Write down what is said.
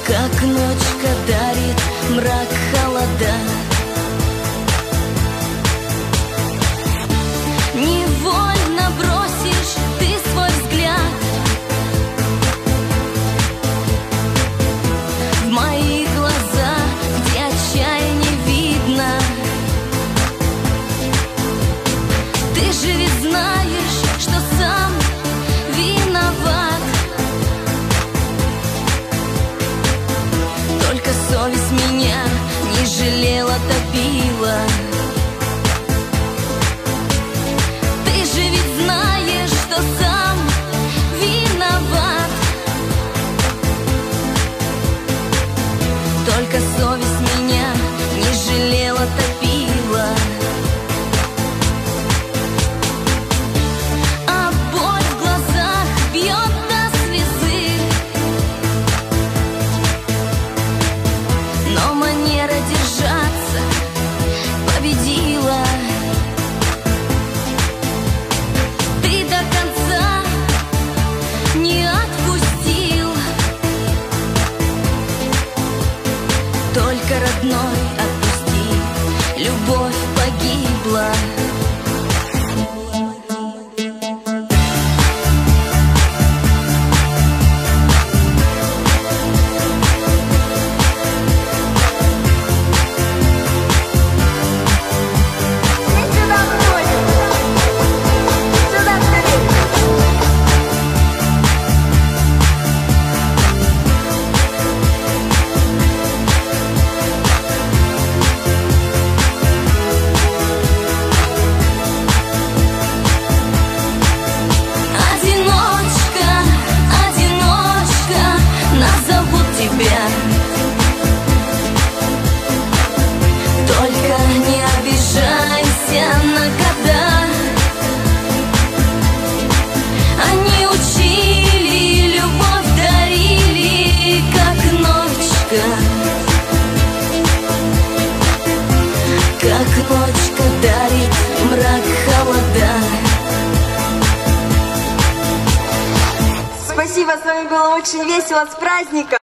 как ночка дарит мрак, холода. Невольно бросишь ты свой взгляд в мои глаза, где отчаяния видно. Ты же ведь знаешь, что сам виноват. Только совесть меня не жалела, топила. Ты же ведь знаешь, что сам виноват. Только совесть меня не жалела, топила. А боль в глазах бьет до слезы, но манера держаться победила. Ты до конца не отпустил, только родной отпусти, любовь погибла. Только не обижайся на года. Они учили, любовь дарили, как ночка. Как ночка дарит мрак, холода. Спасибо, с вами было очень весело, с праздником!